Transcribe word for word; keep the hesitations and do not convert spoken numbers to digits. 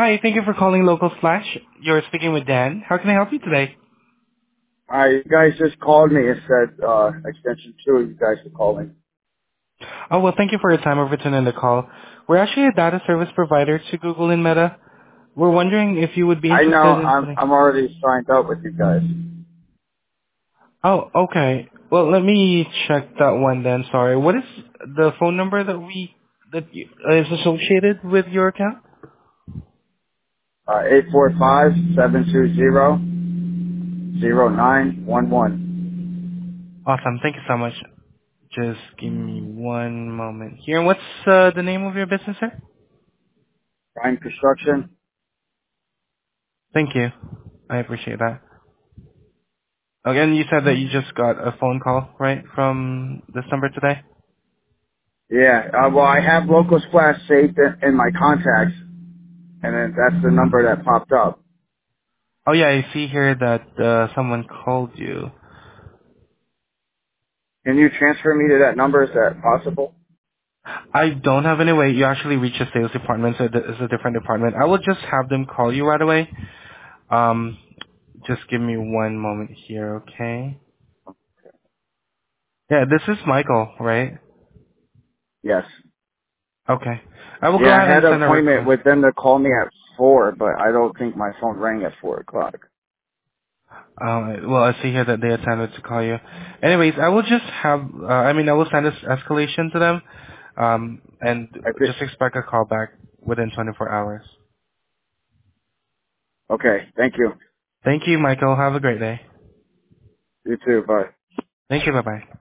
Hi, thank you for calling Local Slash. You're speaking with Dan. How can I help you today? Hi, you guys just called me and said uh, extension two. You guys were calling. Oh, well, thank you for your time over returning the call. We're actually a data service provider to Google and Meta. We're wondering if you would be I know interested in I'm putting... I'm already signed up with you guys. Oh, okay. Well, let me check that one then. Sorry. What is the phone number that we... that you, uh, is associated with your account? Uh, eight four five seven two zero zero nine one one. Awesome. Thank you so much. Just give me one moment here. And what's uh, the name of your business, sir? Prime Construction. Thank you. I appreciate that. Again, you said that you just got a phone call, right, from this number today? Yeah. Uh, well, I have local splash saved in, in my contacts, and then that's the number that popped up. Oh yeah, I see here that uh, someone called you. Can you transfer me to that number? Is that possible? I don't have any way. You actually reach a sales department, so it's a different department. I will just have them call you right away. Um, just give me one moment here, okay? Yeah, this is Michael, right? Yes. Okay. I will go Yeah, I ahead and had an send a appointment request. with them to call me at four, but I don't think my phone rang at four o'clock. Uh, well, I see here that they attempted to call you. Anyways, I will just have, uh, I mean, I will send this escalation to them, um, and I did. just expect a call back within twenty-four hours. Okay. Thank you. Thank you, Michael. Have a great day. You too. Bye. Thank you. Bye-bye.